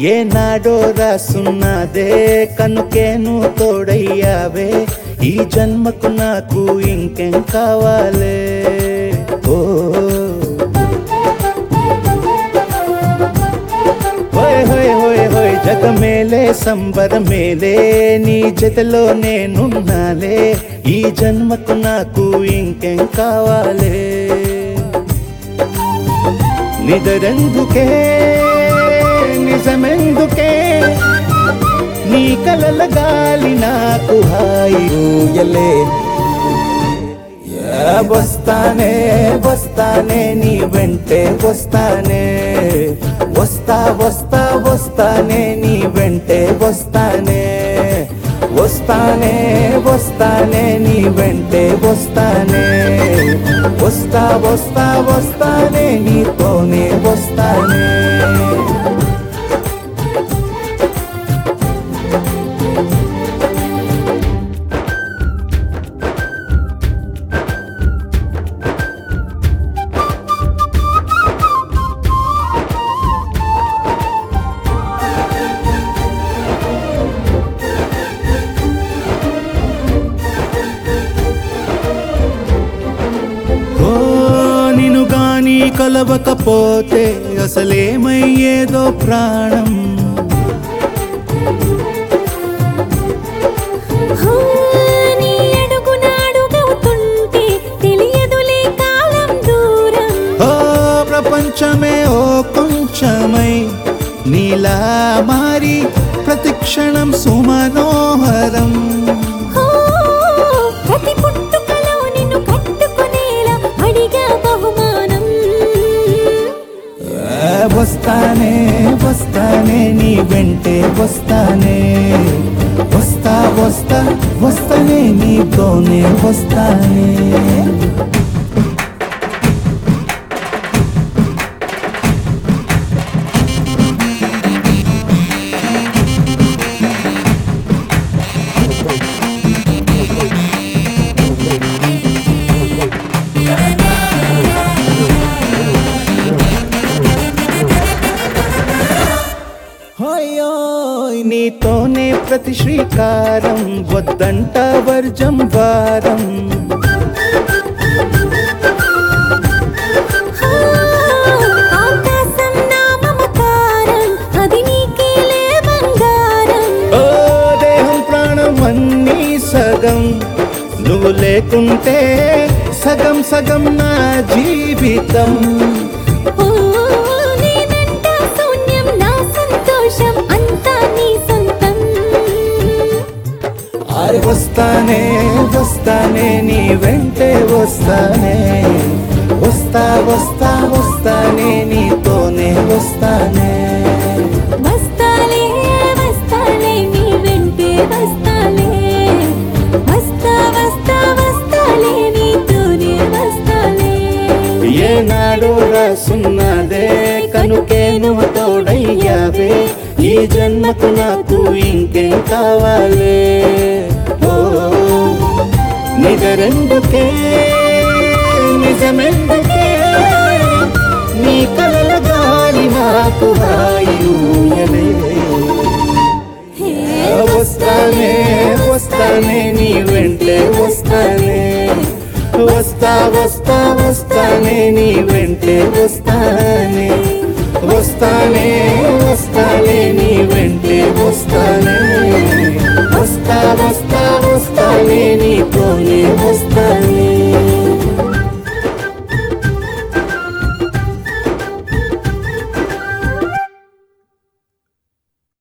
ఏనాడో రాసున్నదే కనుకేను తోడయ్యావే ఈ జన్మకు నాకు ఇంకేం కావాలే ఓ హోయ్ హోయ్ హోయ్ హోయ్ జగమేలే సంబరమేలే నీ జతలో నేనున్నాలే ఈ జన్మకు నాకు ఇంకేం కావాలే నిదరెందుకే నిజమెందుకే నీ కలల గాలి నాకు హాయిలే వస్తానే వస్తానే నీ వెంటే వస్తానే వస్తా వస్తా వస్తానే నీ వెంటే వస్తానే వస్తానే వస్తానే నీ వెంటే వస్తానే వస్తా వస్తా వస్తానే నీతోనే వస్తానే కలవకపోతే అసలేమయ్యేదో ప్రాణం నీ అడుగునాడుగవుతుంటే తెలియదులే కాలం దూరం ఓ ప్రపంచమే ఓ కొంచెమై నీలా మారి ప్రతిక్షణం సుమనోహరం ప్రతి పుట్టుకలో నిన్ను కట్టుకునేలా అడిగా బహుమానం వస్తానే వస్తానే నీ వెంటే వస్తానే వస్తా వస్తా వస్తానే నీతోనే వస్తానే నీతోనే ప్రతి శ్రీకారం వద్దంట వర్జం వారం ఆకాశం నా మమకారం అది నీకేలే బంగారం ఓ దేహం ప్రాణం అన్నీ సగం నువ్వు లేకుంటే సగం సగం నా జీవితం వస్తానే వస్తానే నీ వెంటే వస్తానే వస్తా వస్తా వస్తానే నీతోనే వస్తానే వస్తాలే వస్తాలే నీ వెంటే వస్తాలే వస్తా వస్తా వస్తాలే నీతోనే వస్తాలే ఏనాడు రాసున్నదే కనుకేను తోడయ్యావే ఈ జన్మకు నాకు ఇంకేం కావాలే నిజరెందుకే నిజమెందుకే నీ కలల గాలి నాకు హాయిలే వస్తానే వస్తానే నీ వెంటే వస్తానే వస్తా వస్తా వస్తానే నీ వెంటే వస్తానే వస్తానే వస్తానే నీ వెంటే వస్తానే వస్తా వస్తా వస్తానే నీతోనే వస్తానే